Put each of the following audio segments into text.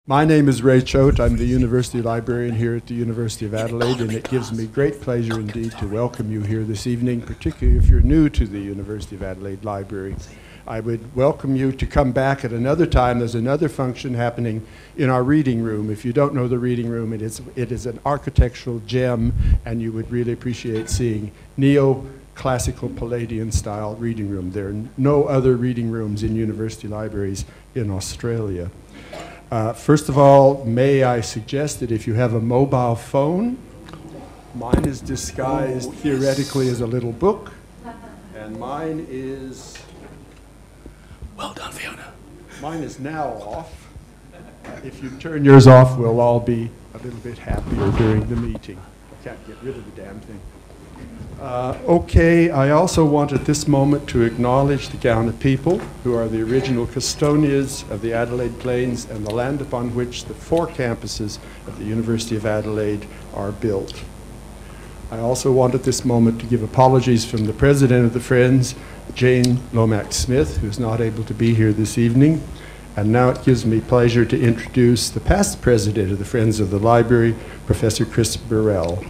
My name is Ray Choate. I'm the University Librarian here at the University of Adelaide, and it gives me great pleasure indeed to welcome you here this evening, particularly if you're new to the University of Adelaide Library. I would welcome you to come back at another time. There's another function happening in our reading room. If you don't know the reading room, it is an architectural gem, and you would really appreciate seeing neo-classical Palladian style reading room. There are no other reading rooms in university libraries in Australia. First of all, may I suggest that if you have a mobile phone, mine is disguised theoretically as a little book, and mine is... Well done, Fiona. Mine is now off. If you turn yours off, we'll all be a little bit happier during the meeting. Can't get rid of the damn thing. Okay, I also want at this moment to acknowledge the Kaurna people, who are the original custodians of the Adelaide Plains and the land upon which the 4 campuses of the University of Adelaide are built. I also want at this moment to give apologies from the President of the Friends, Jane Lomax-Smith, who is not able to be here this evening. And now it gives me pleasure to introduce the past President of the Friends of the Library, Professor Chris Burrell.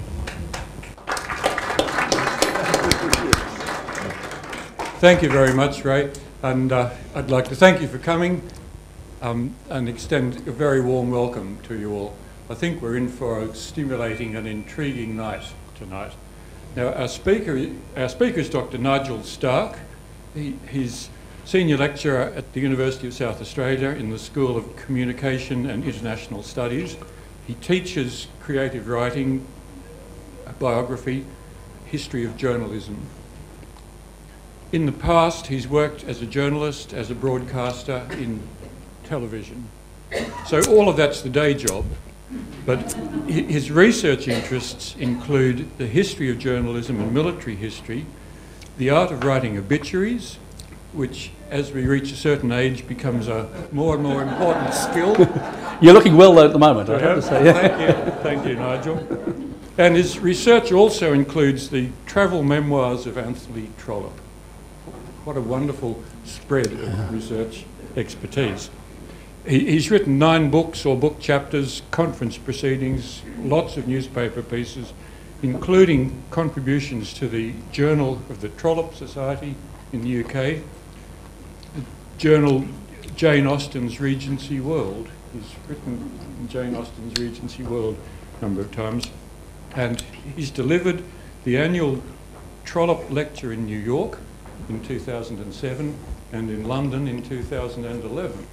Thank you very much, Ray, and I'd like to thank you for coming and extend a very warm welcome to you all. I think we're in for a stimulating and intriguing night tonight. Now, our speaker is Dr. Nigel Stark. He's Senior Lecturer at the University of South Australia in the School of Communication and International Studies. He teaches creative writing, biography, history of journalism. In the past, he's worked as a journalist, as a broadcaster in television. So all of that's the day job. But his research interests include the history of journalism and military history, the art of writing obituaries, which as we reach a certain age becomes a more and more important skill. You're looking well though at the moment, I have to say. Yeah. Thank you, Nigel. And his research also includes the travel memoirs of Anthony Trollope. What a wonderful spread of research expertise. He's written 9 books or book chapters, conference proceedings, lots of newspaper pieces, including contributions to the Journal of the Trollope Society in the UK, the journal Jane Austen's Regency World. He's written in Jane Austen's Regency World a number of times, and he's delivered the annual Trollope Lecture in New York in 2007 and in London in 2011.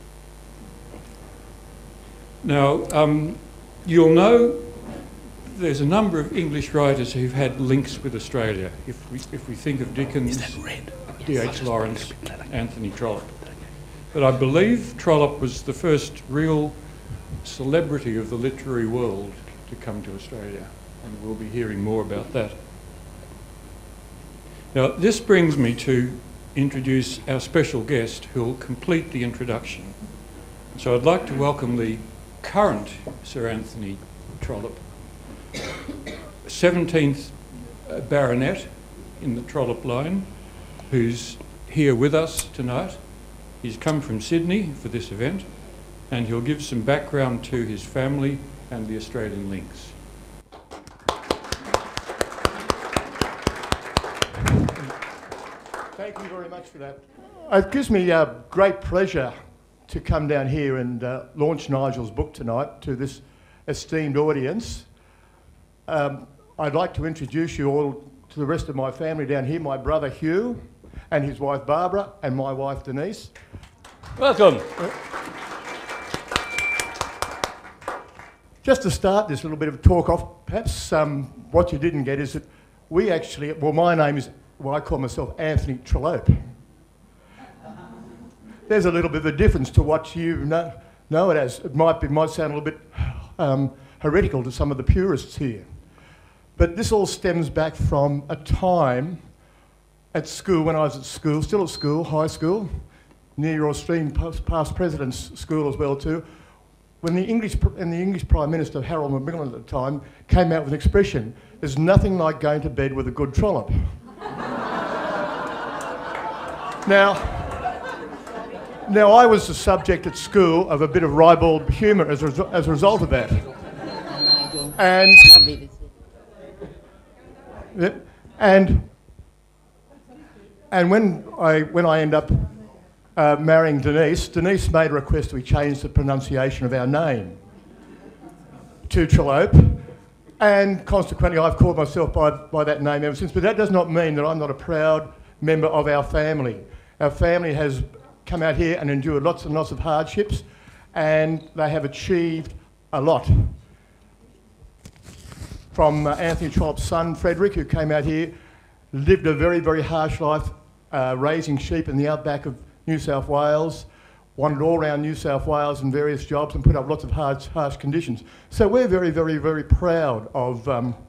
Now, you'll know there's a number of English writers who've had links with Australia. If we think of Dickens, D.H. Lawrence, Anthony Trollope. But I believe Trollope was the first real celebrity of the literary world to come to Australia, and we'll be hearing more about that. Now, this brings me to introduce our special guest who will complete the introduction. So I'd like to welcome the current Sir Anthony Trollope, 17th Baronet in the Trollope line, who's here with us tonight. He's come from Sydney for this event, and he'll give some background to his family and the Australian links. Thank you very much for that. It gives me great pleasure to come down here and launch Nigel's book tonight to this esteemed audience. I'd like to introduce you all to the rest of my family down here, my brother Hugh and his wife Barbara and my wife Denise. Welcome. Just to start this little bit of talk off, perhaps what you didn't get is that we actually, well, my name is, well, I call myself Anthony Trollope. There's a little bit of a difference to what you know it as. It might sound a little bit heretical to some of the purists here. But this all stems back from a time at school, when I was at school, still at school, high school, near your Australian past President's School as well too, when the English Prime Minister, Harold Macmillan at the time, came out with an expression, there's nothing like going to bed with a good Trollope. Now, Now, I was the subject at school of a bit of ribald humour as a result of that. And, and when I end up marrying Denise made a request that we change the pronunciation of our name to Trollope, and consequently I've called myself by that name ever since. But that does not mean that I'm not a proud member of our family. Our family has come out here and endured lots and lots of hardships, and they have achieved a lot. From Anthony Trollope's son, Frederick, who came out here, lived a very, very harsh life, raising sheep in the outback of New South Wales, wandered all around New South Wales in various jobs and put up lots of harsh conditions. So we're very, very, very proud of,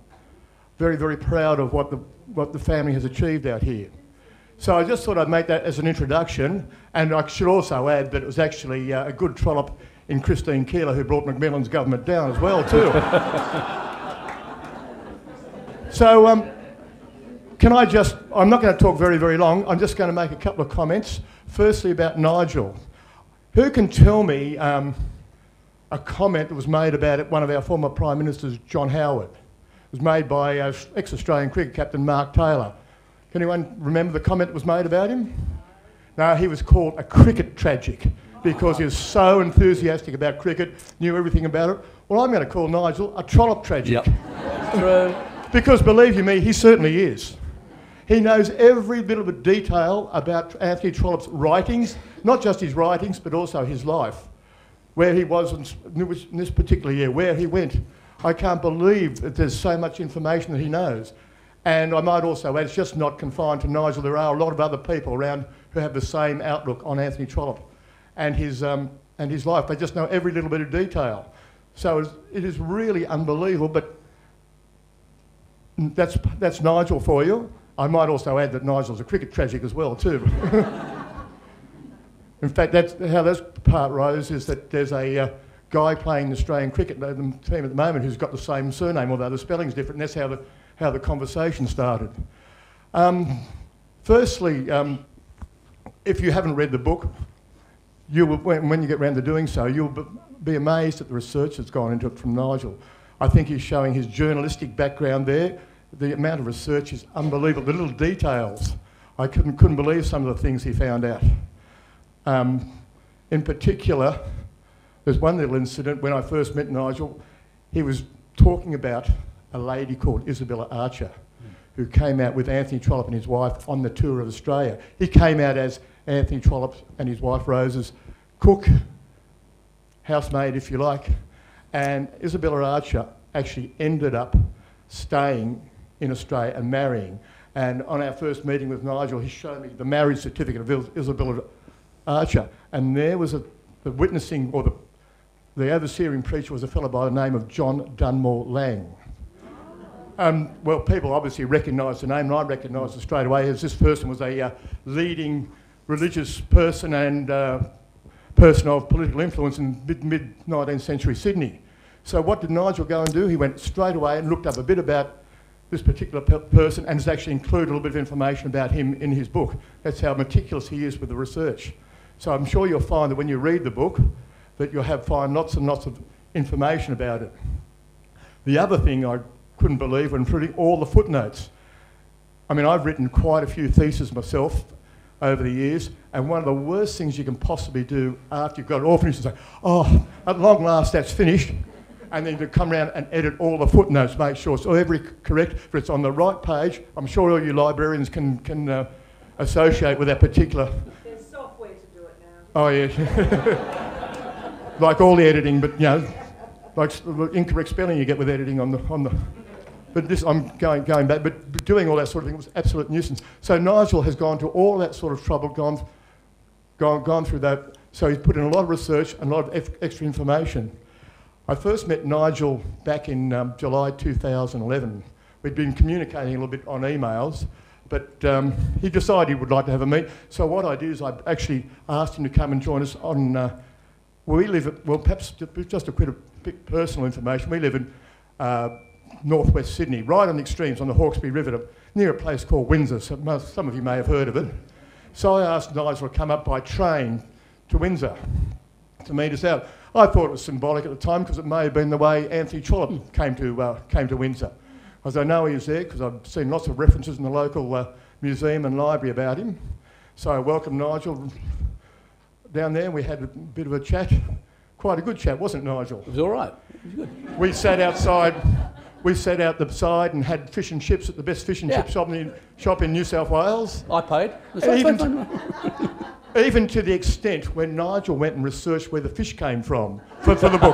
what the family has achieved out here. So I just thought I'd make that as an introduction, and I should also add that it was actually a good Trollope in Christine Keeler who brought Macmillan's government down as well too. So I'm not going to talk very, very long. I'm just going to make a couple of comments. Firstly, about Nigel. Who can tell me a comment that was made about it, one of our former Prime Ministers, John Howard? It was made by ex-Australian cricket captain Mark Taylor. Can anyone remember the comment that was made about him? No, he was called a cricket tragic because he was so enthusiastic about cricket, knew everything about it. Well, I'm going to call Nigel a Trollope tragic. Yep. Because believe you me, he certainly is. He knows every bit of a detail about Anthony Trollope's writings, not just his writings, but also his life, where he was in this particular year, where he went. I can't believe that there's so much information that he knows. And I might also add, it's just not confined to Nigel. There are a lot of other people around who have the same outlook on Anthony Trollope and his life. They just know every little bit of detail. So it is really unbelievable, but that's Nigel for you. I might also add that Nigel's a cricket tragic as well too. In fact, that's how this part rose, is that there's a guy playing the Australian cricket team at the moment who's got the same surname, although the spelling's different, and that's how the conversation started. Firstly, if you haven't read the book, when you get round to doing so, you'll be amazed at the research that's gone into it from Nigel. I think he's showing his journalistic background there. The amount of research is unbelievable. The little details, I couldn't believe some of the things he found out. In particular, there's one little incident when I first met Nigel. He was talking about a lady called Isabella Archer, who came out with Anthony Trollope and his wife on the tour of Australia. He came out as Anthony Trollope and his wife Rose's cook, housemaid if you like, and Isabella Archer actually ended up staying in Australia and marrying. And on our first meeting with Nigel, he showed me the marriage certificate of Isabella Archer, and there was the witnessing, or the overseering preacher was a fellow by the name of John Dunmore Lang. Well, people obviously recognised the name, and I recognised it straight away, as this person was a leading religious person and person of political influence in mid-19th century Sydney. So what did Nigel go and do? He went straight away and looked up a bit about this particular person, and has actually included a little bit of information about him in his book. That's how meticulous he is with the research. So I'm sure you'll find that when you read the book, that you'll find lots and lots of information about it. The other thing I couldn't believe when reading all the footnotes. I mean, I've written quite a few theses myself over the years, and one of the worst things you can possibly do after you've got it all finished is say, oh, at long last that's finished, and then to come around and edit all the footnotes, make sure it's every correct, if it's on the right page. I'm sure all you librarians can associate with that particular... There's software to do it now. Oh yeah. Like all the editing, but you know, like the incorrect spelling you get with editing on the... But this, I'm going back, but doing all that sort of thing was absolute nuisance. So Nigel has gone to all that sort of trouble, gone through that. So he's put in a lot of research and a lot of extra information. I first met Nigel back in July 2011. We'd been communicating a little bit on emails, but he decided he would like to have a meet. So what I did is I actually asked him to come and join us on, where we live at, well, perhaps just a bit personal information. We live in northwest Sydney, right on the extremes on the Hawkesbury River, near a place called Windsor. So some of you may have heard of it. So I asked Nigel to come up by train to Windsor to meet us out. I thought it was symbolic at the time because it may have been the way Anthony Trollope came to Windsor. As I know he was there because I've seen lots of references in the local museum and library about him. So I welcomed Nigel down there and we had a bit of a chat. Quite a good chat, wasn't it, Nigel? It was all right. It was good. We sat outside. We sat out the side and had fish and chips at the best fish and chip shop in New South Wales. I paid. Even to the extent when Nigel went and researched where the fish came from for the book.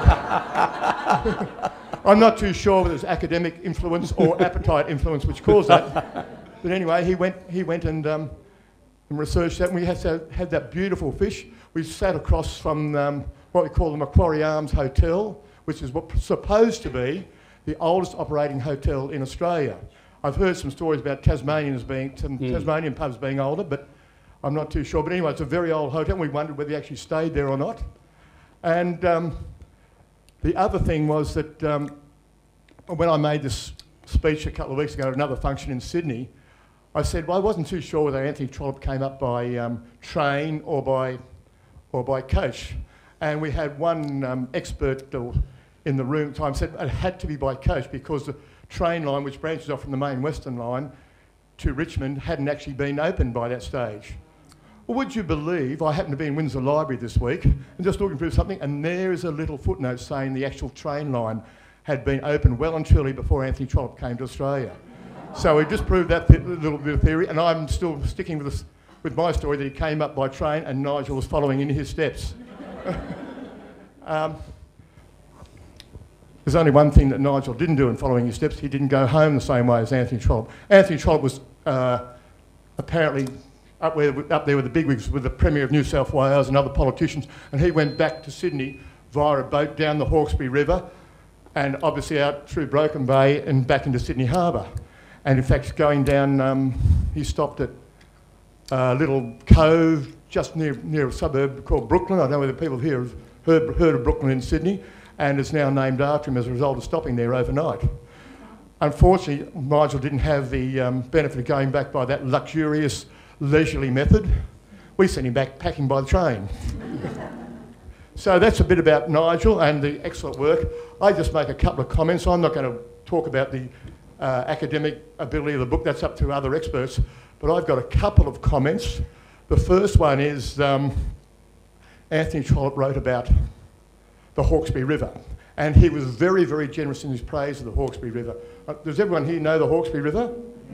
I'm not too sure whether it's academic influence or appetite influence which caused that. But anyway, he went and researched that, and we had that beautiful fish. We sat across from what we call the Macquarie Arms Hotel, which is what's supposed to be the oldest operating hotel in Australia. I've heard some stories about Tasmanian pubs being older, but I'm not too sure. But anyway, it's a very old hotel, and we wondered whether he actually stayed there or not. And the other thing was that when I made this speech a couple of weeks ago at another function in Sydney, I said, well, I wasn't too sure whether Anthony Trollope came up by train or by coach. And we had one expert in the room at the time said it had to be by coach because the train line, which branches off from the main Western line to Richmond, hadn't actually been opened by that stage. Well, would you believe, I happened to be in Windsor Library this week and just looking through something, and there is a little footnote saying the actual train line had been opened well and truly before Anthony Trollope came to Australia. So we just proved that little bit of theory, and I'm still sticking with my story that he came up by train and Nigel was following in his steps. There's only one thing that Nigel didn't do in following his steps. He didn't go home the same way as Anthony Trollope. Anthony Trollope was apparently up there with the bigwigs, with the Premier of New South Wales and other politicians, and he went back to Sydney via a boat down the Hawkesbury River and obviously out through Broken Bay and back into Sydney Harbour. And in fact, going down, he stopped at a little cove just near a suburb called Brooklyn. I don't know whether people here have heard of Brooklyn in Sydney, and it's now named after him as a result of stopping there overnight. Unfortunately, Nigel didn't have the benefit of going back by that luxurious, leisurely method. We sent him back packing by the train. So that's a bit about Nigel and the excellent work. I just make a couple of comments. I'm not going to talk about the academic ability of the book. That's up to other experts. But I've got a couple of comments. The first one is Anthony Trollope wrote about the Hawkesbury River, and he was very, very generous in his praise of the Hawkesbury River. Does everyone here know the Hawkesbury River?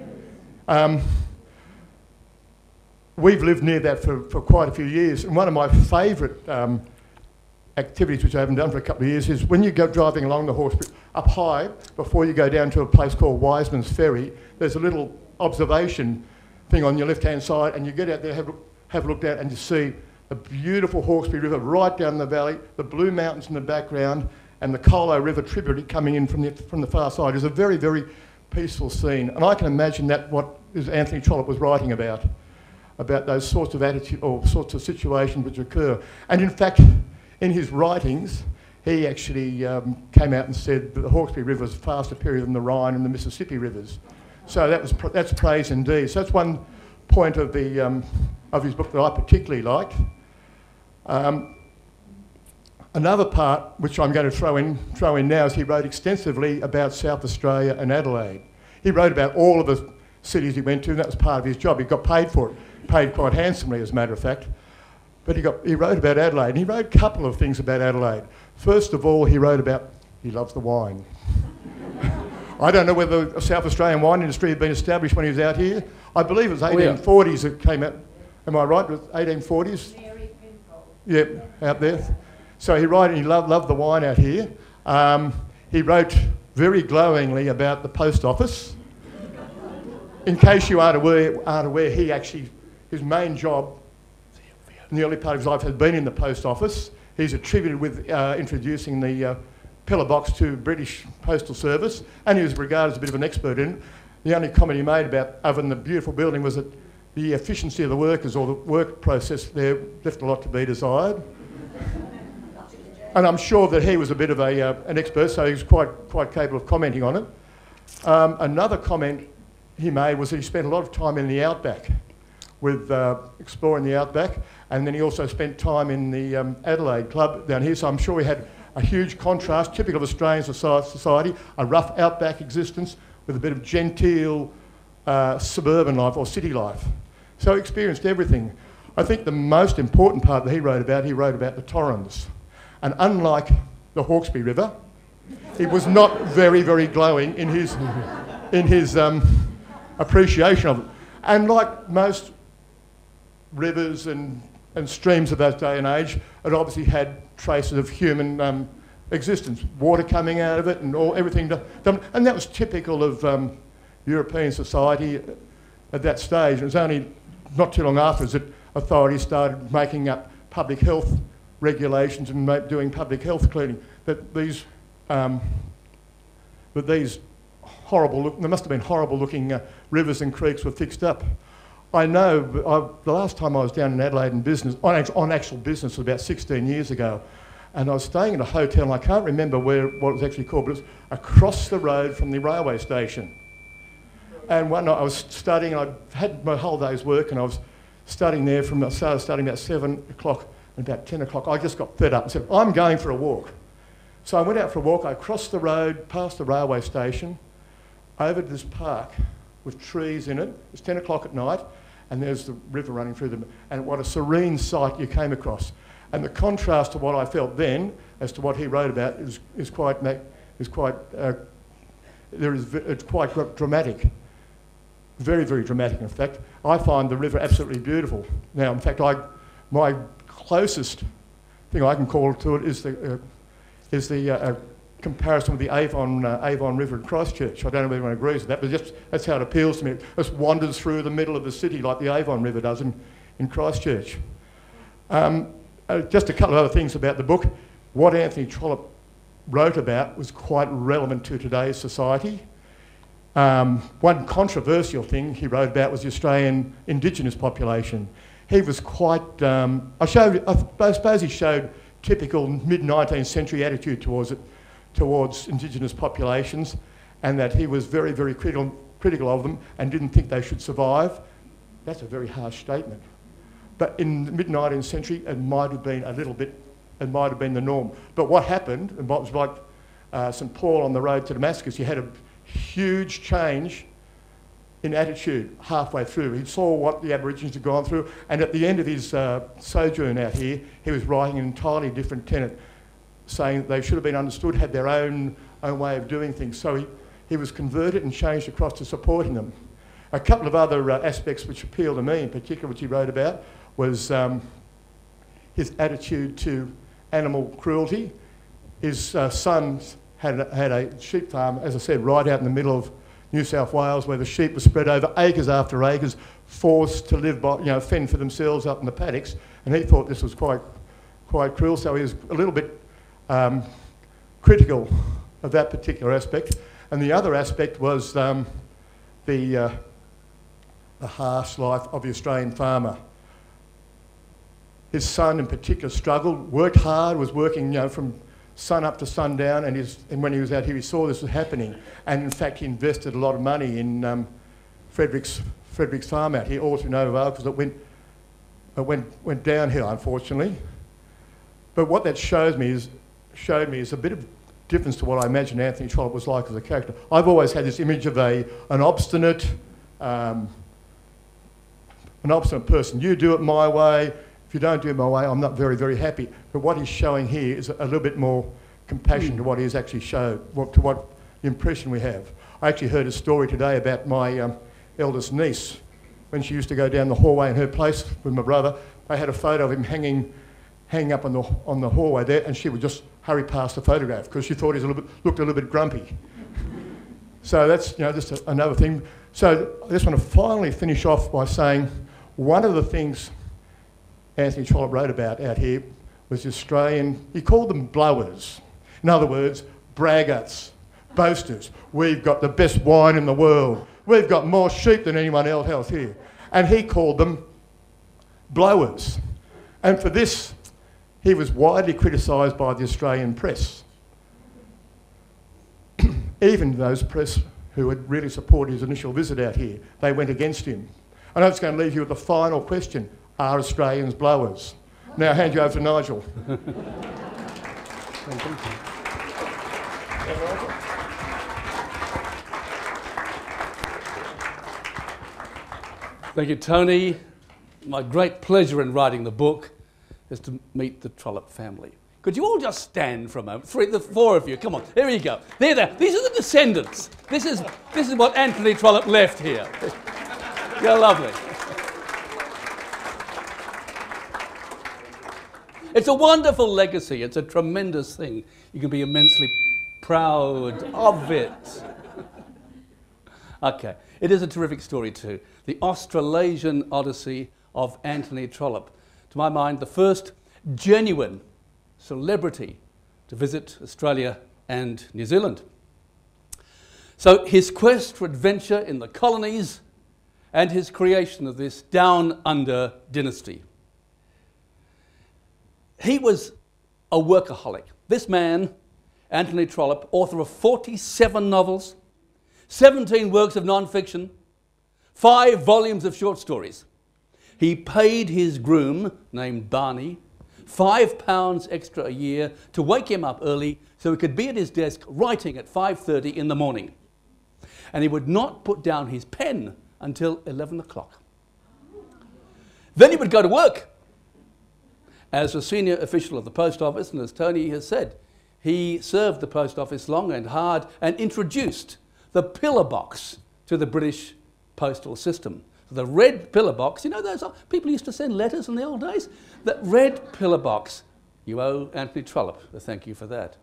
We've lived near that for quite a few years, and one of my favourite activities, which I haven't done for a couple of years, is when you go driving along the Hawkesbury, up high, before you go down to a place called Wiseman's Ferry, there's a little observation thing on your left-hand side, and you get out there, have a look down, and you see the beautiful Hawkesbury River right down the valley, the Blue Mountains in the background, and the Colo River tributary coming in from the far side. It's a very, very peaceful scene. And I can imagine that what Anthony Trollope was writing about those sorts of attitude or sorts of situations which occur. And in fact, in his writings, he actually came out and said that the Hawkesbury River was far superior than the Rhine and the Mississippi rivers. So that's praise indeed. So that's one point of his book that I particularly liked. Another part, which I'm going to throw in now, is he wrote extensively about South Australia and Adelaide. He wrote about all of the cities he went to, and that was part of his job. He got paid for it, paid quite handsomely, as a matter of fact. But he wrote about Adelaide, and he wrote a couple of things about Adelaide. First of all, he wrote about he loves the wine. I don't know whether the South Australian wine industry had been established when he was out here. I believe it was 1840s that came out. Am I right? It was 1840s? Yeah, out there. So he loved the wine out here. He wrote very glowingly about the post office. In case you aren't aware, his main job in the early part of his life has been in the post office. He's attributed with introducing the pillar box to British Postal Service, and he was regarded as a bit of an expert in it. The only comment he made about, other than the beautiful building, was that the efficiency of the workers or the work process there left a lot to be desired. And I'm sure that he was a bit of an expert, so he was quite capable of commenting on it. Another comment he made was that he spent a lot of time in the outback, with exploring the outback, and then he also spent time in the Adelaide Club down here, so I'm sure he had a huge contrast, typical of Australian society, a rough outback existence with a bit of genteel suburban life or city life. So he experienced everything. I think the most important part that he wrote about the Torrens. And unlike the Hawkesbury River, he was not very, very glowing in his appreciation of it. And like most rivers and streams of that day and age, it obviously had traces of human existence, water coming out of it and everything done. And that was typical of European society at that stage. It was only not too long afterwards that authorities started making up public health regulations and doing public health cleaning. That these horrible there must have been horrible looking rivers and creeks were fixed up. I know the last time I was down in Adelaide in business, on actual business, was about 16 years ago, and I was staying in a hotel, and I can't remember what it was actually called, but it was across the road from the railway station. And one night I was studying, and I had my whole day's work, and I was studying there I started studying about 7 o'clock, and about 10 o'clock I just got fed up and said, I'm going for a walk. So I went out for a walk, I crossed the road, past the railway station, over to this park with trees in it. It's 10 o'clock at night, and there's the river running through them, and what a serene sight you came across. And the contrast to what I felt then, as to what he wrote about, is quite dramatic. Very, very dramatic, in fact. I find the river absolutely beautiful. Now, in fact, my closest thing I can call to it is the comparison with the Avon River in Christchurch. I don't know if anyone agrees with that, but that's how it appeals to me. It just wanders through the middle of the city like the Avon River does in Christchurch. Just a couple of other things about the book. What Anthony Trollope wrote about was quite relevant to today's society. One controversial thing he wrote about was the Australian Indigenous population. He was quite, I suppose he showed typical mid-19th century attitude towards Indigenous populations, and that he was very, very critical of them and didn't think they should survive. That's a very harsh statement. But in the mid-19th century, it might have been the norm. But what happened, and what was like St. Paul on the road to Damascus, you had a huge change in attitude halfway through. He saw what the Aborigines had gone through, and at the end of his sojourn out here, he was writing an entirely different tenet, saying that they should have been understood, had their own way of doing things. So he was converted and changed across to supporting them. A couple of other aspects which appeal to me in particular, which he wrote about, was his attitude to animal cruelty. His son had a sheep farm, as I said, right out in the middle of New South Wales, where the sheep were spread over acres after acres, forced to live by, fend for themselves up in the paddocks, and he thought this was quite cruel, so he was a little bit critical of that particular aspect. And the other aspect was the harsh life of the Australian farmer. His son in particular struggled, worked hard, was working from sun up to sundown, and when he was out here he saw this was happening, and in fact he invested a lot of money in Frederick's farm out here, all through Nova Vale, because it went downhill, unfortunately. But what that showed me is a bit of difference to what I imagine Anthony Trollope was like as a character. I've always had this image of an obstinate person. You do it my way. If you don't do it my way, I'm not very, very happy. But what he's showing here is a little bit more compassion to what he's actually showed, to what the impression we have. I actually heard a story today about my eldest niece. When she used to go down the hallway in her place with my brother, they had a photo of him hanging up on the hallway there, and she would just hurry past the photograph because she thought he looked a little bit grumpy. So that's just another thing. So I just want to finally finish off by saying one of the things Anthony Trollope wrote about out here was the Australian, he called them blowers. In other words, braggarts, boasters. We've got the best wine in the world. We've got more sheep than anyone else here. And he called them blowers. And for this, he was widely criticised by the Australian press. Even those press who had really supported his initial visit out here, they went against him. And I'm just going to leave you with the final question. Are Australians blowers? Now I'll hand you over to Nigel. Thank you, Tony. My great pleasure in writing the book is to meet the Trollope family. Could you all just stand for a moment? The four of you, come on, here you go. These are the descendants. This is what Anthony Trollope left here. You're lovely. It's a wonderful legacy. It's a tremendous thing. You can be immensely proud of it. Okay, it is a terrific story too. The Australasian Odyssey of Anthony Trollope. To my mind, the first genuine celebrity to visit Australia and New Zealand. So his quest for adventure in the colonies and his creation of this down-under dynasty. He was a workaholic. This man, Anthony Trollope, author of 47 novels, 17 works of non-fiction, 5 volumes of short stories. He paid his groom, named Barney, £5 extra a year to wake him up early so he could be at his desk writing at 5:30 in the morning. And he would not put down his pen until 11 o'clock. Then he would go to work. As a senior official of the post office, and as Tony has said, he served the post office long and hard and introduced the pillar box to the British postal system. The red pillar box, you know, those people used to send letters in the old days? That red pillar box, you owe Anthony Trollope a thank you for that.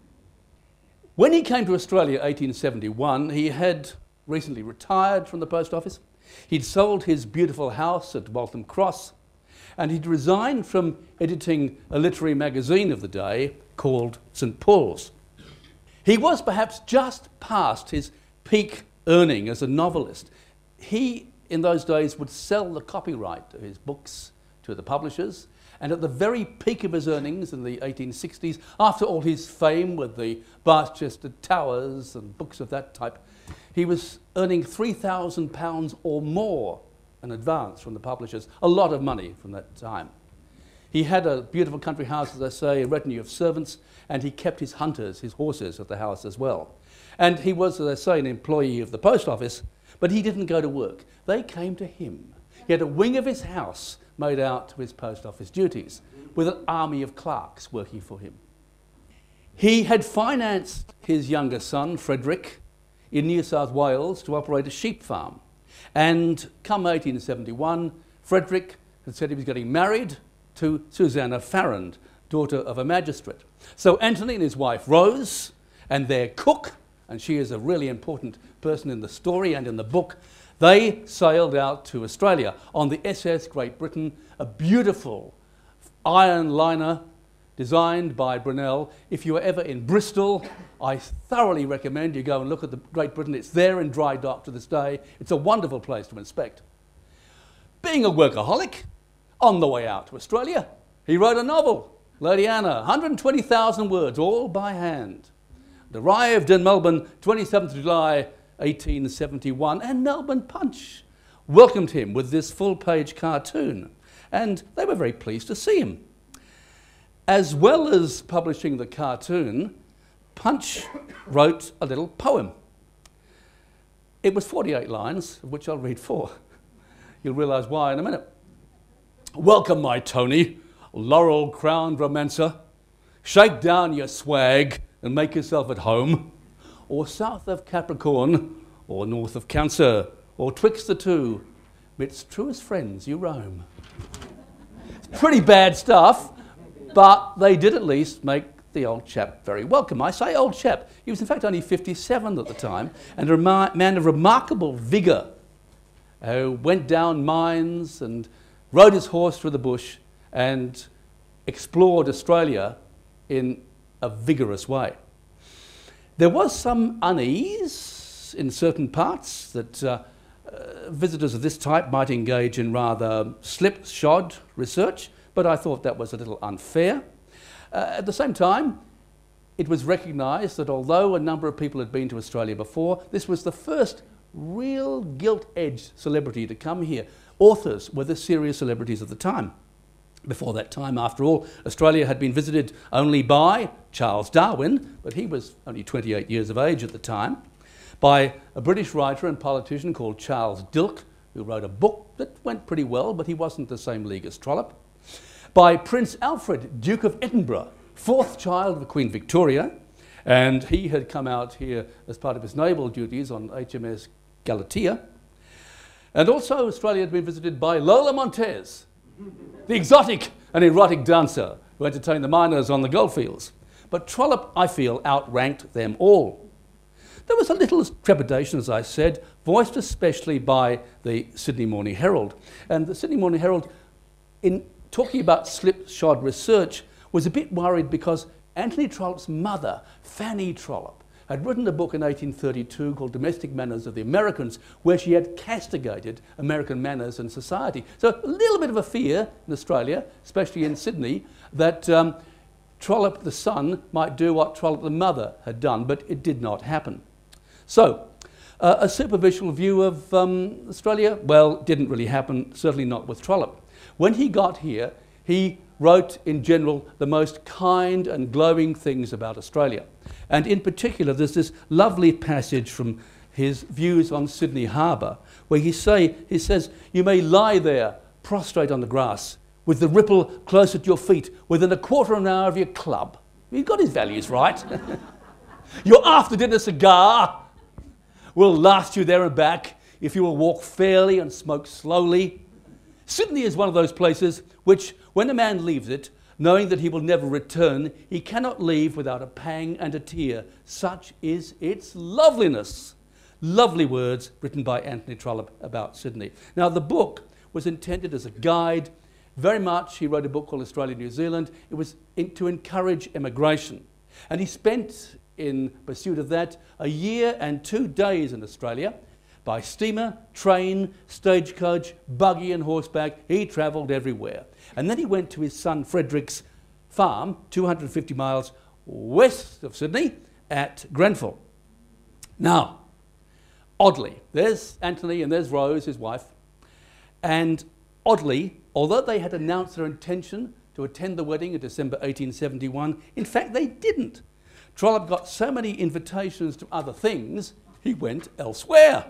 When he came to Australia in 1871, he had recently retired from the post office. He'd sold his beautiful house at Waltham Cross, and he'd resigned from editing a literary magazine of the day called St. Paul's. He was perhaps just past his peak earning as a novelist. He, in those days, would sell the copyright to his books to the publishers, and at the very peak of his earnings in the 1860s, after all his fame with the Barchester Towers and books of that type, he was earning £3,000 or more in advance from the publishers, a lot of money from that time. He had a beautiful country house, as I say, a retinue of servants, and he kept his hunters, his horses at the house as well. And he was, as I say, an employee of the post office, but he didn't go to work. They came to him. He had a wing of his house made out to his post office duties, with an army of clerks working for him. He had financed his younger son, Frederick, in New South Wales to operate a sheep farm. And come 1871, Frederick had said he was getting married to Susanna Farrand, daughter of a magistrate. So Anthony and his wife Rose and their cook, and she is a really important person in the story and in the book, they sailed out to Australia on the SS Great Britain, a beautiful iron liner designed by Brunel. If you are ever in Bristol, I thoroughly recommend you go and look at the Great Britain. It's there in dry dock to this day. It's a wonderful place to inspect. Being a workaholic, on the way out to Australia, he wrote a novel, Lady Anna, 120,000 words, all by hand. It arrived in Melbourne 27th July 1871, and Melbourne Punch welcomed him with this full-page cartoon, and they were very pleased to see him. As well as publishing the cartoon, Punch wrote a little poem. It was 48 lines, of which I'll read 4. You'll realise why in a minute. Welcome, my Tony, laurel-crowned romancer. Shake down your swag and make yourself at home, or south of Capricorn, or north of Cancer, or twixt the two, midst truest friends you roam. It's pretty bad stuff, but they did at least make the old chap very welcome. I say old chap. He was in fact only 57 at the time, and a man of remarkable vigour, who went down mines and rode his horse through the bush and explored Australia in a vigorous way. There was some unease in certain parts that visitors of this type might engage in rather slipshod research, but I thought that was a little unfair. At the same time, it was recognised that although a number of people had been to Australia before, this was the first real gilt-edged celebrity to come here. authors were the serious celebrities of the time. Before that time, after all, Australia had been visited only by Charles Darwin, but he was only 28 years of age at the time, by a British writer and politician called Charles Dilke, who wrote a book that went pretty well, but he wasn't the same league as Trollope, by Prince Alfred, Duke of Edinburgh, fourth child of Queen Victoria, and he had come out here as part of his naval duties on HMS Galatea. And also Australia had been visited by Lola Montez, the exotic and erotic dancer who entertained the miners on the goldfields. But Trollope, I feel, outranked them all. There was a little trepidation, as I said, voiced especially by the Sydney Morning Herald. And the Sydney Morning Herald, in talking about slipshod research, was a bit worried because Anthony Trollope's mother, Fanny Trollope, had written a book in 1832 called Domestic Manners of the Americans, where she had castigated American manners and society. So a little bit of a fear in Australia, especially in Sydney, that Trollope the son might do what Trollope the mother had done, but it did not happen. So a superficial view of Australia, well, didn't really happen, certainly not with Trollope. When he got here, he wrote in general the most kind and glowing things about Australia. And in particular, there's this lovely passage from his views on Sydney Harbour, where he says, "You may lie there, prostrate on the grass, with the ripple close at your feet, within a quarter of an hour of your club." He's got his values right. Your after-dinner cigar will last you there and back if you will walk fairly and smoke slowly. Sydney is one of those places which, when a man leaves it, knowing that he will never return, he cannot leave without a pang and a tear. Such is its loveliness. Lovely words written by Anthony Trollope about Sydney. Now, the book was intended as a guide. Very much, he wrote a book called Australia, New Zealand. It was to encourage emigration. And he spent, in pursuit of that, a year and 2 days in Australia. By steamer, train, stagecoach, buggy and horseback, he travelled everywhere. And then he went to his son Frederick's farm, 250 miles west of Sydney, at Grenfell. Now, oddly, there's Anthony and there's Rose, his wife, and oddly, although they had announced their intention to attend the wedding in December 1871, in fact they didn't. Trollope got so many invitations to other things, he went elsewhere.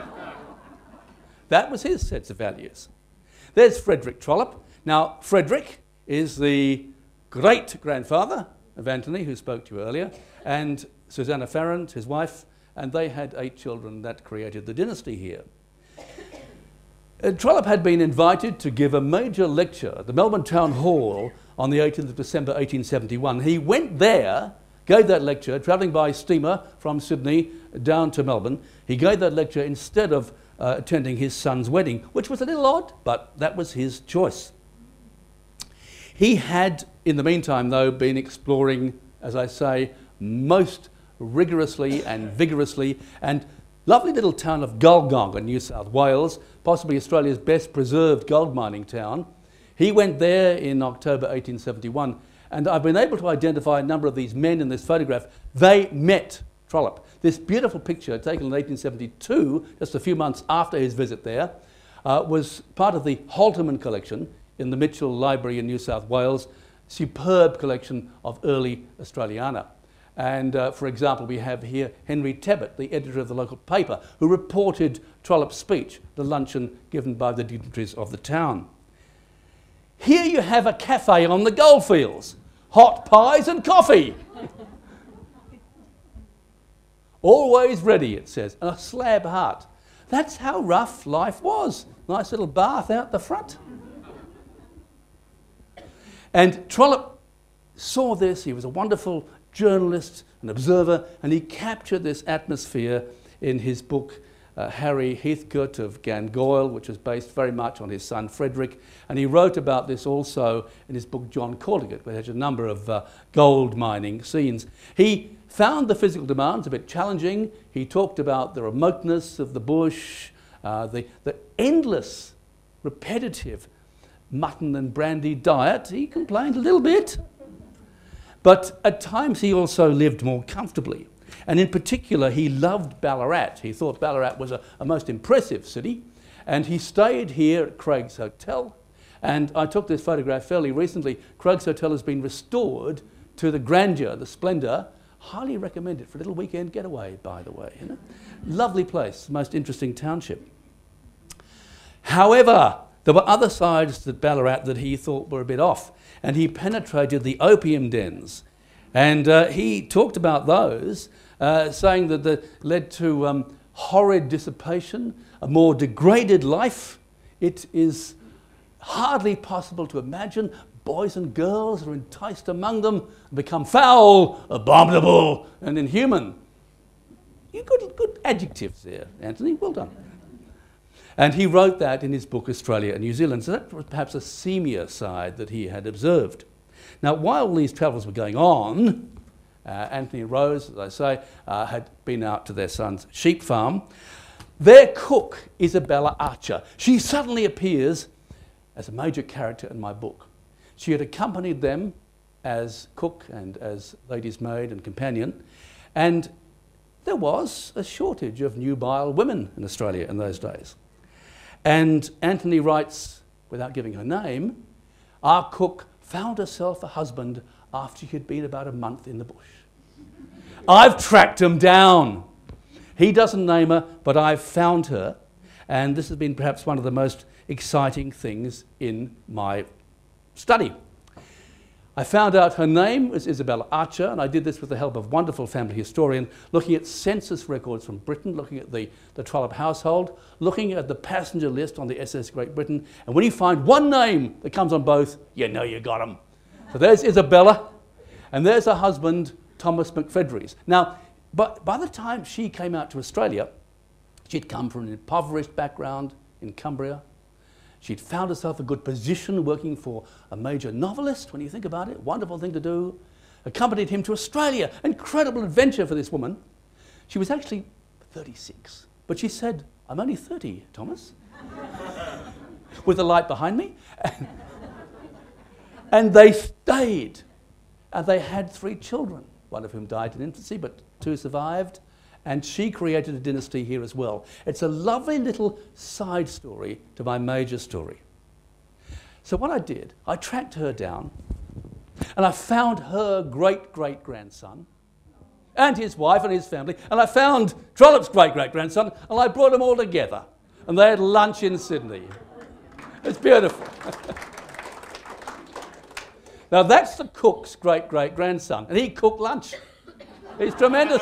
That was his sets of values. There's Frederick Trollope. Now, Frederick is the great-grandfather of Anthony, who spoke to you earlier, and Susanna Farrand, his wife, and they had 8 children. That created the dynasty here. Trollope had been invited to give a major lecture at the Melbourne Town Hall on the 18th of December 1871. He went there, gave that lecture, travelling by steamer from Sydney down to Melbourne. He gave that lecture instead of attending his son's wedding, which was a little odd, but that was his choice. He had, in the meantime, though, been exploring, as I say, most rigorously and vigorously, and lovely little town of Gulgong in New South Wales, possibly Australia's best preserved gold mining town. He went there in October 1871, and I've been able to identify a number of these men in this photograph. They met Trollope. This beautiful picture taken in 1872, just a few months after his visit there, was part of the Halterman collection in the Mitchell Library in New South Wales, superb collection of early Australiana. And for example, we have here Henry Tebbit, the editor of the local paper, who reported Trollope's speech, the luncheon given by the dignitaries of the town. Here you have a cafe on the goldfields, hot pies and coffee. Always ready, it says, and a slab hut. That's how rough life was. Nice little bath out the front. And Trollope saw this. He was a wonderful journalist, an observer, and he captured this atmosphere in his book, Harry Heathcote of Gangoil, which was based very much on his son Frederick. And he wrote about this also in his book, John Caldegut, where there's a number of gold mining scenes. He found the physical demands a bit challenging. He talked about the remoteness of the bush, the endless, repetitive mutton and brandy diet. He complained a little bit. But at times he also lived more comfortably. And in particular, he loved Ballarat. He thought Ballarat was a most impressive city. And he stayed here at Craig's Hotel. And I took this photograph fairly recently. Craig's Hotel has been restored to the grandeur, the splendour. Highly recommend it for a little weekend getaway, by the way. You know? Lovely place, most interesting township. However, there were other sides to Ballarat that he thought were a bit off, and he penetrated the opium dens. And he talked about those, saying that they led to horrid dissipation, a more degraded life. It is hardly possible to imagine. Boys and girls are enticed among them, become foul, abominable, and inhuman. You good adjectives there, Anthony. Well done. And he wrote that in his book, Australia and New Zealand. So that was perhaps a seamier side that he had observed. Now, while these travels were going on, Anthony and Rose, as I say, had been out to their son's sheep farm. Their cook, Isabella Archer, she suddenly appears as a major character in my book. She had accompanied them as cook and as lady's maid and companion, and there was a shortage of nubile women in Australia in those days. And Anthony writes, without giving her name, our cook found herself a husband after she had been about a month in the bush. I've tracked him down. He doesn't name her, but I've found her, and this has been perhaps one of the most exciting things in my study. I found out her name was Isabella Archer, and I did this with the help of a wonderful family historian, looking at census records from Britain, looking at the Trollope household, looking at the passenger list on the SS Great Britain, and when you find one name that comes on both, you know you got them. So there's Isabella, and there's her husband, Thomas McFedries. Now, by the time she came out to Australia, she'd come from an impoverished background in Cumbria. She'd found herself a good position working for a major novelist, when you think about it, wonderful thing to do. Accompanied him to Australia, incredible adventure for this woman. She was actually 36, but she said, I'm only 30, Thomas, with the light behind me. And they stayed, and they had 3 children, one of whom died in infancy, but 2 survived. And she created a dynasty here as well. It's a lovely little side story to my major story. So what I did, I tracked her down, and I found her great-great-grandson, and his wife and his family, and I found Trollope's great-great-grandson, and I brought them all together. And they had lunch in Sydney. It's beautiful. Now that's the cook's great-great-grandson, and he cooked lunch. He's tremendous.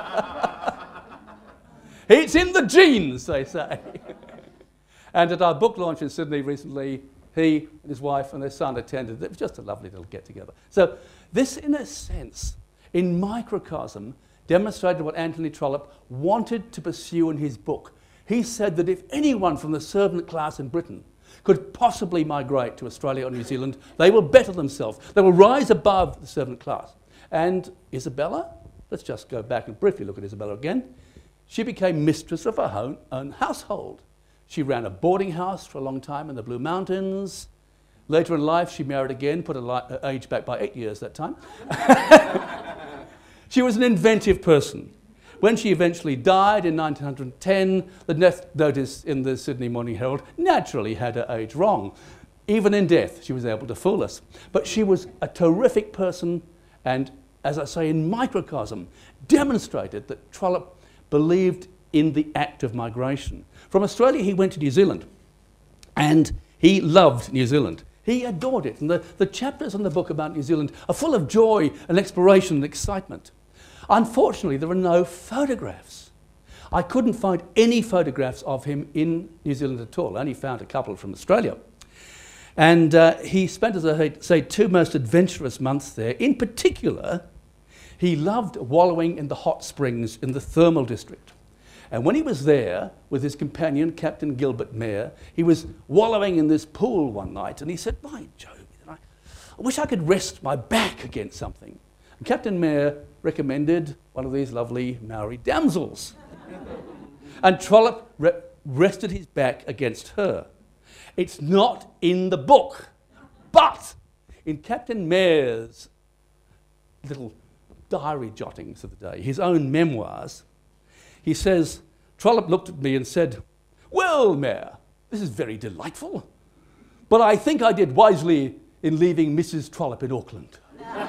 It's in the genes, they say. And at our book launch in Sydney recently, he and his wife and their son attended. It was just a lovely little get-together. So this, in a sense, in microcosm, demonstrated what Anthony Trollope wanted to pursue in his book. He said that if anyone from the servant class in Britain could possibly migrate to Australia or New Zealand, they will better themselves. They will rise above the servant class. And Isabella, let's just go back and briefly look at Isabella again. She became mistress of her own household. She ran a boarding house for a long time in the Blue Mountains. Later in life, she married again, put her age back by 8 years that time. She was an inventive person. When she eventually died in 1910, the death notice in the Sydney Morning Herald naturally had her age wrong. Even in death, she was able to fool us. But she was a terrific person, and as I say, in microcosm, demonstrated that Trollope believed in the act of migration. From Australia, he went to New Zealand, and he loved New Zealand. He adored it, and the chapters in the book about New Zealand are full of joy and exploration and excitement. Unfortunately, there are no photographs. I couldn't find any photographs of him in New Zealand at all. I only found a couple from Australia. And he spent, as I say, 2 most adventurous months there. In particular, he loved wallowing in the hot springs in the thermal district. And when he was there with his companion, Captain Gilbert Mayer, he was wallowing in this pool one night, and he said, by Jove, I wish I could rest my back against something. And Captain Mayer recommended one of these lovely Maori damsels. And Trollope rested his back against her. It's not in the book, but in Captain Mayer's little diary jottings of the day, his own memoirs, he says, Trollope looked at me and said, well, Mayer, This is very delightful. But I think I did wisely in leaving Mrs. Trollope in Auckland.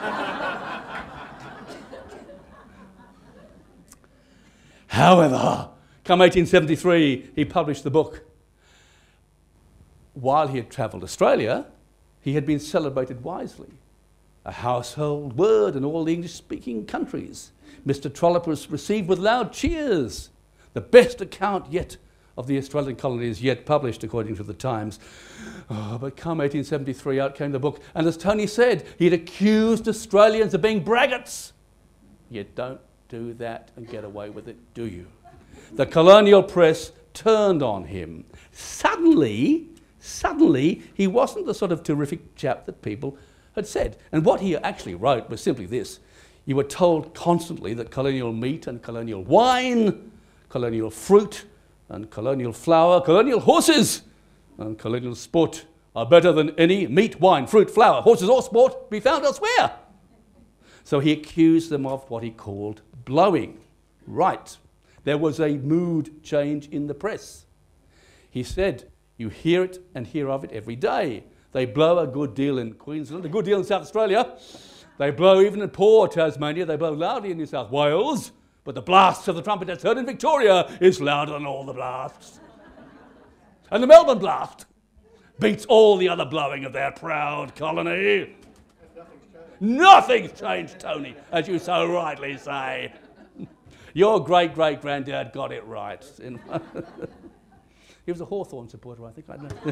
However, come 1873, he published the book. While he had travelled Australia, he had been celebrated wisely. A household word in all the English-speaking countries. Mr. Trollope was received with loud cheers. The best account yet of the Australian colonies yet published, according to the Times. Oh, but come 1873, out came the book. And as Tony said, he had accused Australians of being braggarts. You don't do that and get away with it, do you? The colonial press turned on him. Suddenly, he wasn't the sort of terrific chap that people had said. And what he actually wrote was simply this. You were told constantly that colonial meat and colonial wine, colonial fruit and colonial flour, colonial horses and colonial sport are better than any meat, wine, fruit, flour, horses or sport to be found elsewhere. So he accused them of what he called blowing. Right. There was a mood change in the press. He said, you hear it and hear of it every day. They blow a good deal in Queensland, a good deal in South Australia. They blow even in poor Tasmania. They blow loudly in New South Wales. But the blast of the trumpet that's heard in Victoria is louder than all the blasts. And the Melbourne blast beats all the other blowing of their proud colony. Nothing's changed, Tony, as you so rightly say. Your great-great-granddad got it right. He was a Hawthorn supporter, I think. I know.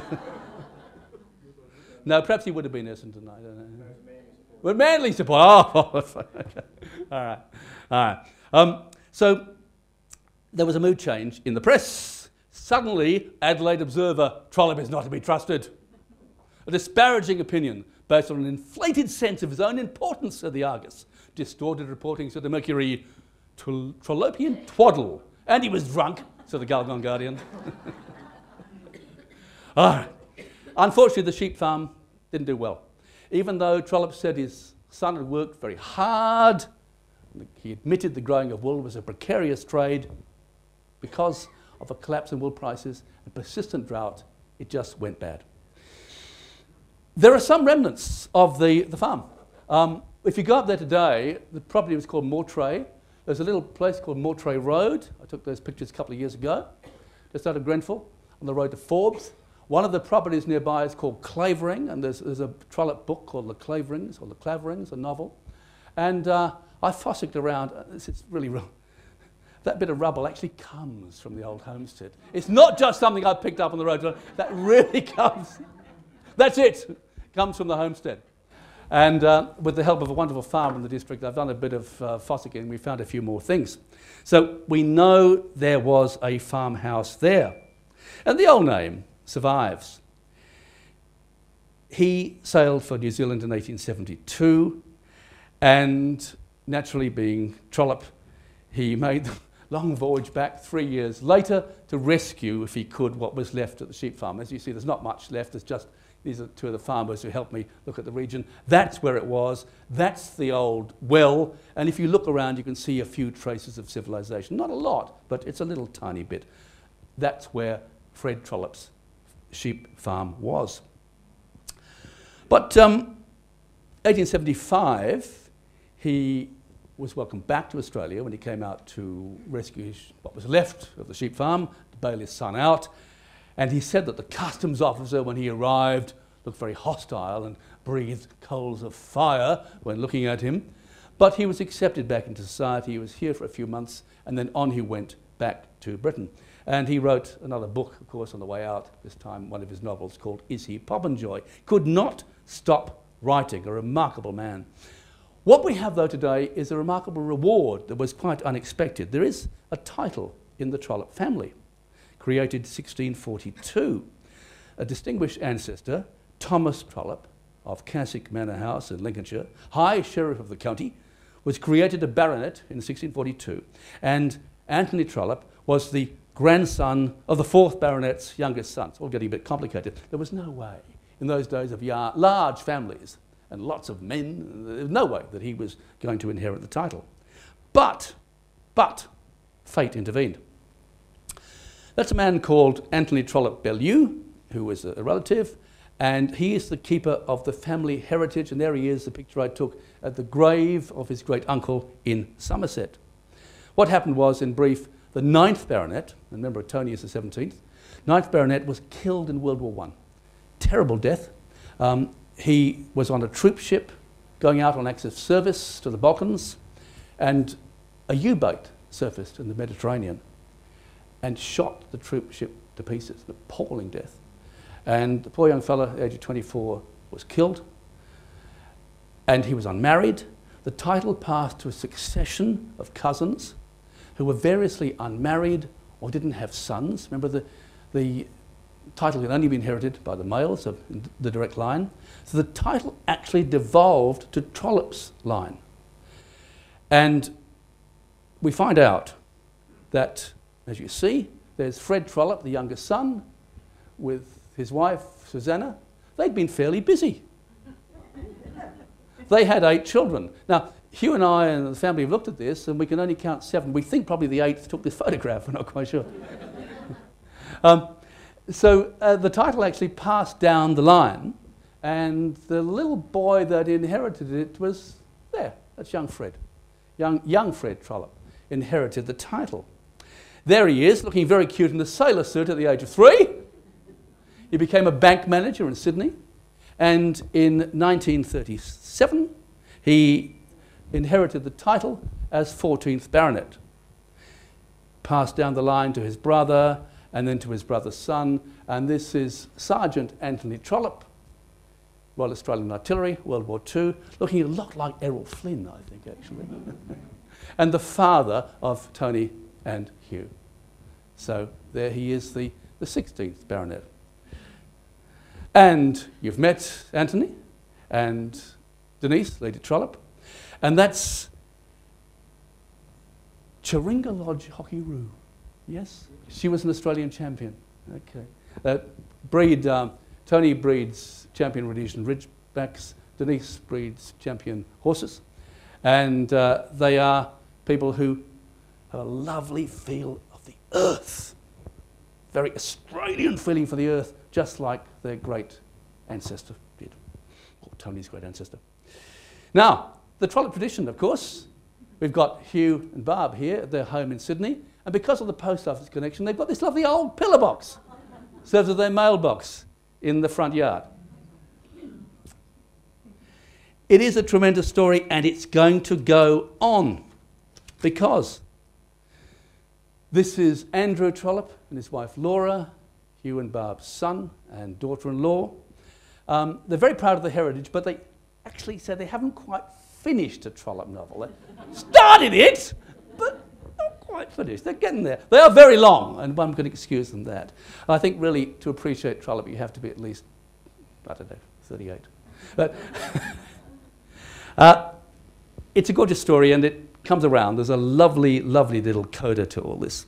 No, perhaps he would have been Essendon. I don't know. Well, Manly supporter. Oh, okay. All right. So there was a mood change in the press. Suddenly, Adelaide Observer, Trollope is not to be trusted. A disparaging opinion based on an inflated sense of his own importance, said the Argus. Distorted reporting, said the Mercury. Trollopian twaddle. And he was drunk, said the Gulgong Guardian. All right. Unfortunately, the sheep farm didn't do well. Even though Trollope said his son had worked very hard, he admitted the growing of wool was a precarious trade. Because of a collapse in wool prices and persistent drought, it just went bad. There are some remnants of the farm. If you go up there today, the property was called Mortray. There's a little place called Mortray Road. I took those pictures a couple of years ago, just out of Grenfell, on the road to Forbes. One of the properties nearby is called Clavering, and there's a Trollope book called The Claverings, or The Claverings, a novel. And I fossicked around. It's really real. That bit of rubble actually comes from the old homestead. It's not just something I picked up on the road. That really comes. That's it. Comes from the homestead. And with the help of a wonderful farmer in the district, I've done a bit of fossicking, and we found a few more things. So we know there was a farmhouse there. And the old name survives. He sailed for New Zealand in 1872, and naturally being Trollope, he made the long voyage back 3 years later to rescue, if he could, what was left at the sheep farm. As you see, there's not much left. There's just, these are two of the farmers who helped me look at the region. That's where it was. That's the old well. And if you look around, you can see a few traces of civilization. Not a lot, but it's a little tiny bit. That's where Fred Trollope's sheep farm was. But 1875, he was welcomed back to Australia when he came out to rescue what was left of the sheep farm, to bail his son out. And he said that the customs officer, when he arrived, looked very hostile and breathed coals of fire when looking at him. But he was accepted back into society. He was here for a few months, and then on he went back to Britain. And he wrote another book, of course, on the way out, this time one of his novels called Is He Popenjoy? Could not stop writing, a remarkable man. What we have, though, today is a remarkable reward that was quite unexpected. There is a title in the Trollope family, created 1642. A distinguished ancestor, Thomas Trollope, of Cassick Manor House in Lincolnshire, High Sheriff of the county, was created a baronet in 1642. And Anthony Trollope was the grandson of the 4th baronet's youngest son. It's all getting a bit complicated. There was no way in those days of large families and lots of men, there was no way that he was going to inherit the title. But fate intervened. That's a man called Anthony Trollope Bellew, who was a relative, and he is the keeper of the family heritage, and there he is, the picture I took at the grave of his great uncle in Somerset. What happened was, in brief, the 9th Baronet, and remember Tony is the 17th, 9th Baronet was killed in World War I. Terrible death. He was on a troop ship going out on active service to the Balkans, and a U-boat surfaced in the Mediterranean and shot the troop ship to pieces, an appalling death. And the poor young fellow, at the age of 24, was killed, and he was unmarried. The title passed to a succession of cousins who were variously unmarried or didn't have sons. Remember, the title can only be inherited by the males of the direct line. So the title actually devolved to Trollope's line. And we find out that, as you see, there's Fred Trollope, the youngest son, with his wife, Susanna. They'd been fairly busy. They had 8 children. Now, Hugh and I and the family have looked at this, and we can only count 7. We think probably the 8th took this photograph, we're not quite sure. So the title actually passed down the line, and the little boy that inherited it was there. That's young Fred. Young Fred Trollope inherited the title. There he is, looking very cute in a sailor suit at the age of 3. He became a bank manager in Sydney, and in 1937 he inherited the title as 14th Baronet. Passed down the line to his brother, and then to his brother's son, and this is Sergeant Anthony Trollope, Royal Australian Artillery, World War II, looking a lot like Errol Flynn, I think, actually. And the father of Tony and Hugh. So there he is, the 16th Baronet. And you've met Anthony and Denise, Lady Trollope, and that's Chiringa Lodge Hockey-Roo. Yes? She was an Australian champion. Okay. Tony breeds champion Rhodesian Ridgebacks. Denise breeds champion horses. And they are people who have a lovely feel of the earth. Very Australian feeling for the earth, just like their great ancestor did, or Tony's great ancestor. Now, the Trollope tradition, of course. We've got Hugh and Barb here at their home in Sydney, and because of the post office connection, they've got this lovely old pillar box, serves as their mailbox in the front yard. It is a tremendous story, and it's going to go on, because this is Andrew Trollope and his wife Laura, Hugh and Barb's son and daughter-in-law. They're very proud of the heritage, but they actually said they haven't quite finished a Trollope novel. They started it, but not quite finished. They're getting there. They are very long, and one can excuse them that. I think really to appreciate Trollope, you have to be at least, I don't know, 38. But it's a gorgeous story, and it comes around. There's a lovely, lovely little coda to all this.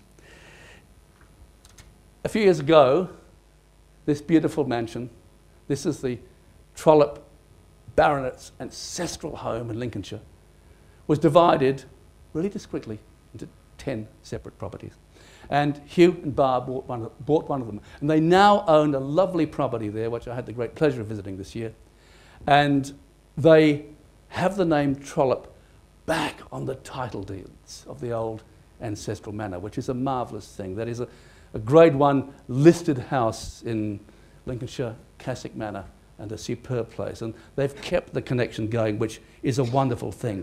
A few years ago, this beautiful mansion, this is the Trollope Baronet's ancestral home in Lincolnshire, was divided really discreetly into 10 separate properties. And Hugh and Barb bought one of them. And they now own a lovely property there, which I had the great pleasure of visiting this year. And they have the name Trollope back on the title deeds of the old ancestral manor, which is a marvellous thing. That is a Grade 1 listed house in Lincolnshire, Cassick Manor, and a superb place. And they've kept the connection going, which is a wonderful thing.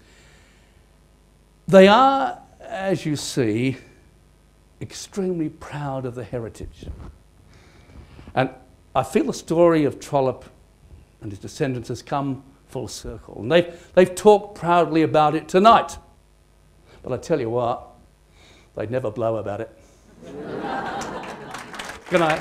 They are, as you see, extremely proud of the heritage. And I feel the story of Trollope and his descendants has come full circle. And they've talked proudly about it tonight. But I tell you what, they'd never blow about it. Good night.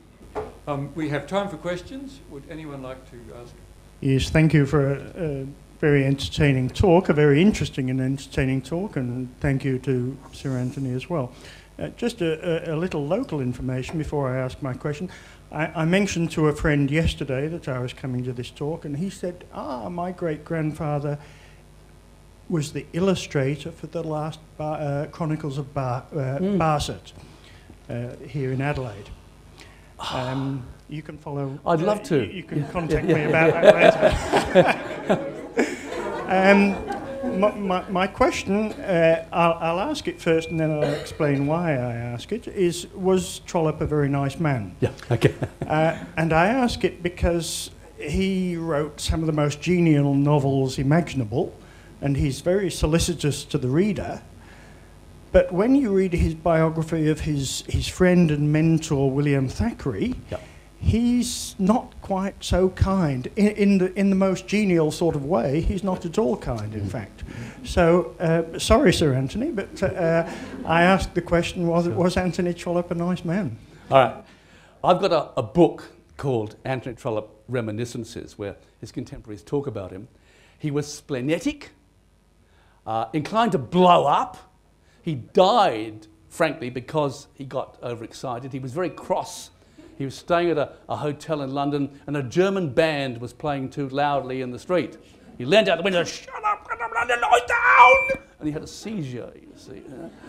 We have time for questions. Would anyone like to ask? Yes, thank you for very entertaining talk, a very interesting and entertaining talk, and thank you to Sir Anthony as well. Just a little local information before I ask my question. I mentioned to a friend yesterday that I was coming to this talk, and he said, my great-grandfather was the illustrator for the last Chronicles of Barset here in Adelaide. You can follow... I'd love to. You can contact me about that later. My question, I'll ask it first and then I'll explain why I ask it, was Trollope a very nice man? Yeah, okay. And I ask it because he wrote some of the most genial novels imaginable, and he's very solicitous to the reader. But when you read his biography of his friend and mentor, William Thackeray, yep, he's not quite so kind. In the most genial sort of way, he's not at all kind, in fact. So, sorry, Sir Anthony, but I asked the question, was Anthony Trollope a nice man? All right. I've got a book called Anthony Trollope Reminiscences, where his contemporaries talk about him. He was splenetic, inclined to blow up. He died, frankly, because he got overexcited. He was very cross. He was staying at a hotel in London, and a German band was playing too loudly in the street. He leaned out the window, "Shut up, get the noise down!" And he had a seizure, you see.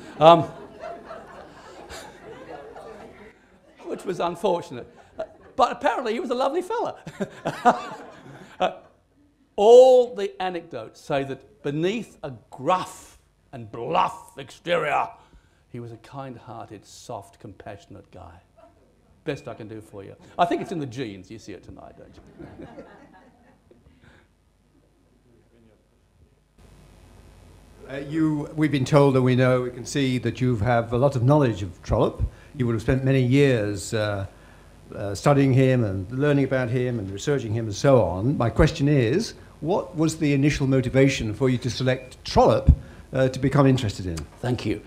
Which was unfortunate. But apparently he was a lovely fella. All the anecdotes say that beneath a gruff and bluff exterior, he was a kind-hearted, soft, compassionate guy. Best I can do for you. I think it's in the genes. You see it tonight, don't you? We've been told, and we know, we can see that you have a lot of knowledge of Trollope. You would have spent many years studying him and learning about him and researching him and so on. My question is, what was the initial motivation for you to select Trollope to become interested in? Thank you.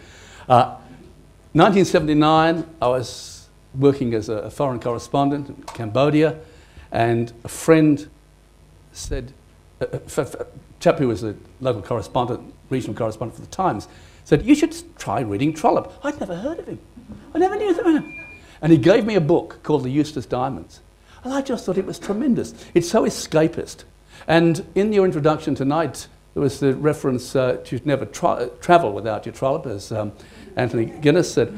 1979, I was working as a foreign correspondent in Cambodia, and a friend said, a chap who was a local correspondent, regional correspondent for the Times, said, "You should try reading Trollope." I'd never heard of him. I never knew him. And he gave me a book called The Eustace Diamonds. And I just thought it was tremendous. It's so escapist. And in your introduction tonight, there was the reference to never travel without your Trollope, as Anthony Guinness said.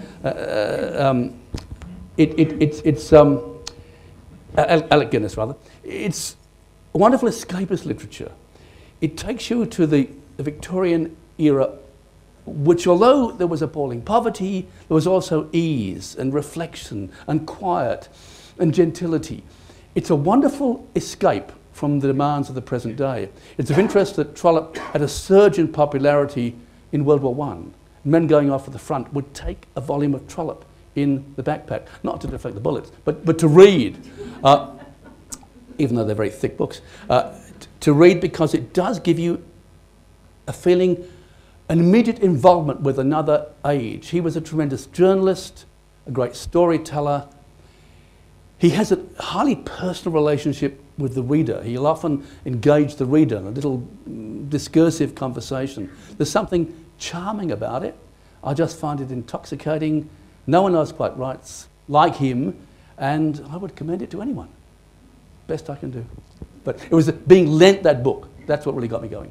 It's Alec Guinness, rather. It's wonderful escapist literature. It takes you to the Victorian era, which, although there was appalling poverty, there was also ease and reflection and quiet and gentility. It's a wonderful escape from the demands of the present day. It's of interest that Trollope had a surge in popularity in World War I. Men going off at the front would take a volume of Trollope in the backpack, not to deflect the bullets, but to read, even though they're very thick books, to read, because it does give you a feeling, an immediate involvement with another age. He was a tremendous journalist, a great storyteller. He has a highly personal relationship with the reader. He'll often engage the reader in a little discursive conversation. There's something charming about it. I just find it intoxicating. No one else quite writes like him, and I would commend it to anyone. Best I can do. But it was being lent that book. That's what really got me going.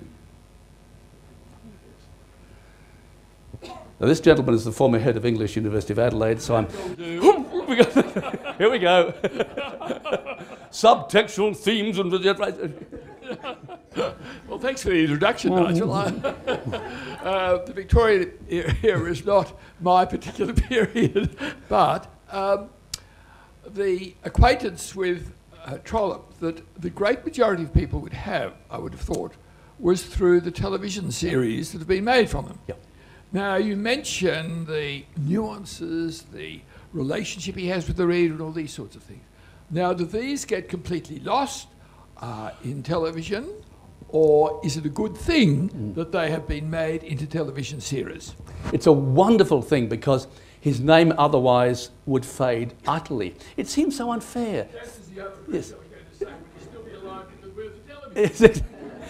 Now, this gentleman is the former head of English, University of Adelaide, so I'm... Here we go. Subtextual themes and... Well, thanks for the introduction, Nigel. The Victorian era is not my particular period, but the acquaintance with Trollope that the great majority of people would have, I would have thought, was through the television series that have been made from them. Yep. Now, you mentioned the nuances, the relationship he has with the reader and all these sorts of things. Now, do these get completely lost in television, or is it a good thing that they have been made into television series? It's a wonderful thing, because his name otherwise would fade utterly. It seems so unfair. Just as the other Yes. I was going to say, would he still be alive if it were for television?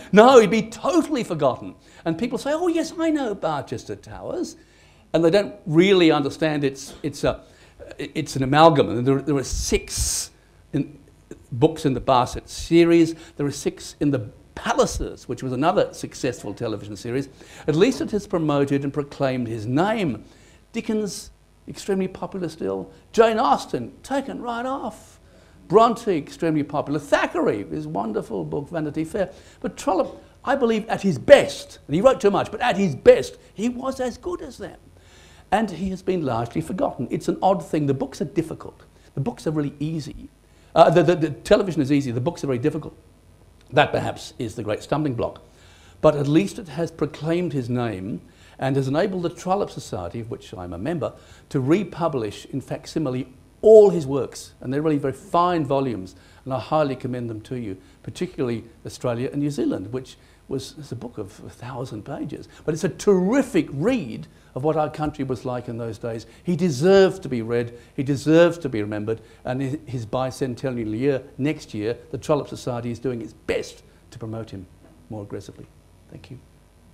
No, he'd be totally forgotten. And people say, oh yes, I know Barchester Towers. And they don't really understand it's an amalgam. And there are 6 books in the Barset series. There are 6 in the Palaces, which was another successful television series. At least it has promoted and proclaimed his name. Dickens, extremely popular still. Jane Austen, taken right off. Bronte, extremely popular. Thackeray, his wonderful book, Vanity Fair. But Trollope, I believe at his best, and he wrote too much, but at his best, he was as good as them. And he has been largely forgotten. It's an odd thing. The books are difficult. The books are really easy. The television is easy. The books are very difficult. That perhaps is the great stumbling block. But at least it has proclaimed his name and has enabled the Trollope Society, of which I'm a member, to republish in facsimile all his works. And they're really very fine volumes, and I highly commend them to you, particularly Australia and New Zealand, which was a book of 1,000 pages. But it's a terrific read of what our country was like in those days. He deserves to be read, he deserves to be remembered, and his bicentennial year, next year, the Trollope Society is doing its best to promote him more aggressively. Thank you.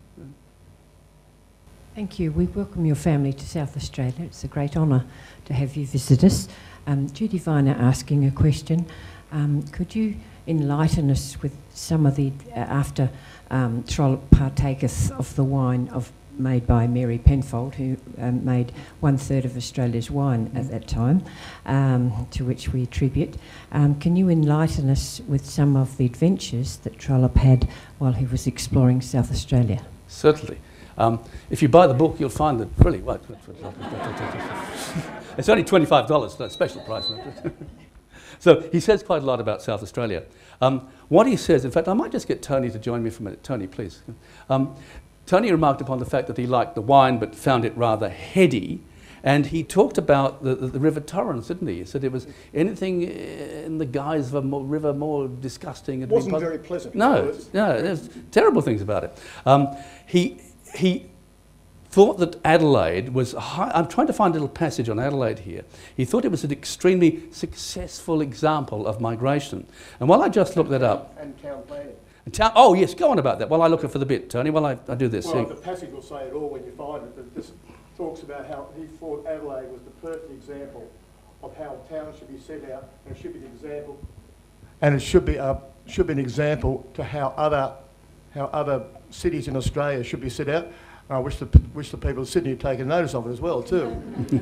Thank you. We welcome your family to South Australia. It's a great honour to have you visit us. Judy Viner asking a question. Could you enlighten us with some of the, after Trollope partaketh of the wine made by Mary Penfold, who made 1/3 of Australia's wine at that time, to which we attribute. Can you enlighten us with some of the adventures that Trollope had while he was exploring South Australia? Certainly. If you buy the book, you'll find that really, what? It's only $25, no special price. So he says quite a lot about South Australia. What he says, in fact, I might just get Tony to join me for a minute. Tony, please. Tony remarked upon the fact that he liked the wine but found it rather heady. And he talked about the River Torrens, didn't he? He said it was anything in the guise of a river more disgusting. It wasn't very pleasant. No, there's terrible things about it. He thought that Adelaide was I'm trying to find a little passage on Adelaide here. He thought it was an extremely successful example of migration. And while I just looked that up... And town planning. Oh, yes, go on about that while I look for the bit, Tony, while I do this. Well, the passage will say it all when you find it. But this talks about how he thought Adelaide was the perfect example of how towns should be set out, and it should be an example. And it should be an example to how other cities in Australia should be set out. I wish the people of Sydney had taken notice of it as well, too.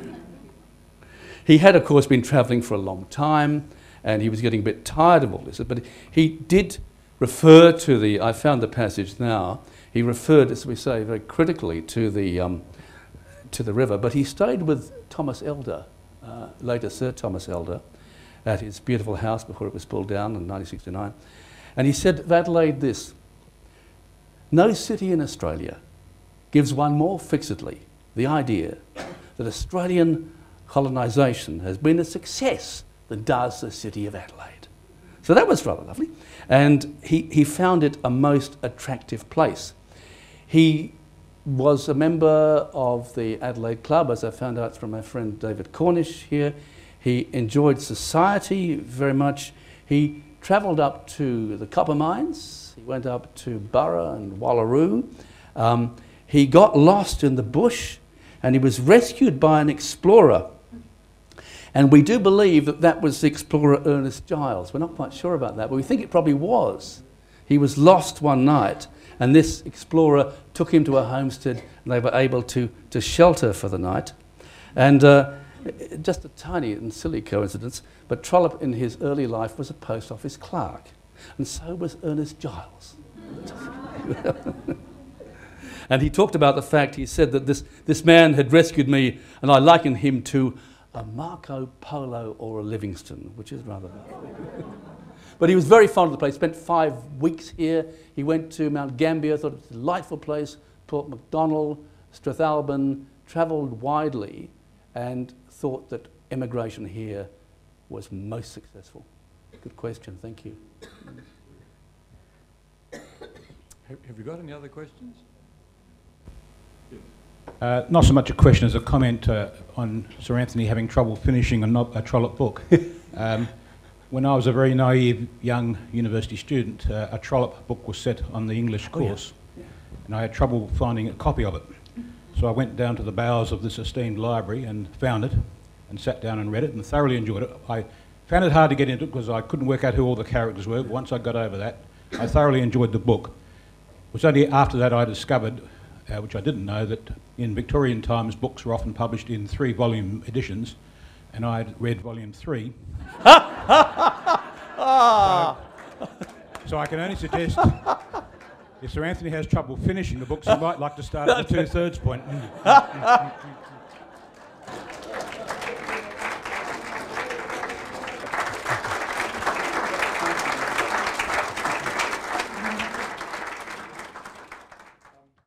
He had, of course, been travelling for a long time, and he was getting a bit tired of all this. But he did refer to I found the passage now, he referred, as we say, very critically to the river, but he stayed with Thomas Elder, later Sir Thomas Elder, at his beautiful house before it was pulled down in 1969. And he said of Adelaide this: "No city in Australia gives one more fixedly the idea that Australian colonisation has been a success than does the city of Adelaide." So that was rather lovely. And he found it a most attractive place. He was a member of the Adelaide Club, as I found out from my friend David Cornish here. He enjoyed society very much. He travelled up to the copper mines. He went up to Burra and Wallaroo. He got lost in the bush, and he was rescued by an explorer. And we do believe that that was the explorer Ernest Giles. We're not quite sure about that, but we think it probably was. He was lost one night, and this explorer took him to a homestead, and they were able to shelter for the night. And just a tiny and silly coincidence, but Trollope in his early life was a post office clerk, and so was Ernest Giles. And he talked about the fact, he said that this man had rescued me, and I likened him to a Marco Polo or a Livingston, which is rather... But he was very fond of the place, spent 5 weeks here. He went to Mount Gambier, thought it was a delightful place, Port Macdonald, Strathalbyn, travelled widely, and thought that emigration here was most successful. Good question, thank you. Have you got any other questions? Not so much a question as a comment on Sir Anthony having trouble finishing a Trollope book. when I was a very naive young university student, a Trollope book was set on the English course, and I had trouble finding a copy of it. So I went down to the bowels of this esteemed library and found it, and sat down and read it, and thoroughly enjoyed it. I found it hard to get into it because I couldn't work out who all the characters were, but once I got over that, I thoroughly enjoyed the book. It was only after that I discovered, which I didn't know, that in Victorian times books were often published in 3-volume editions, and I had read volume 3. So I can only suggest, if Sir Anthony has trouble finishing the books, he might like to start at the 2/3 point.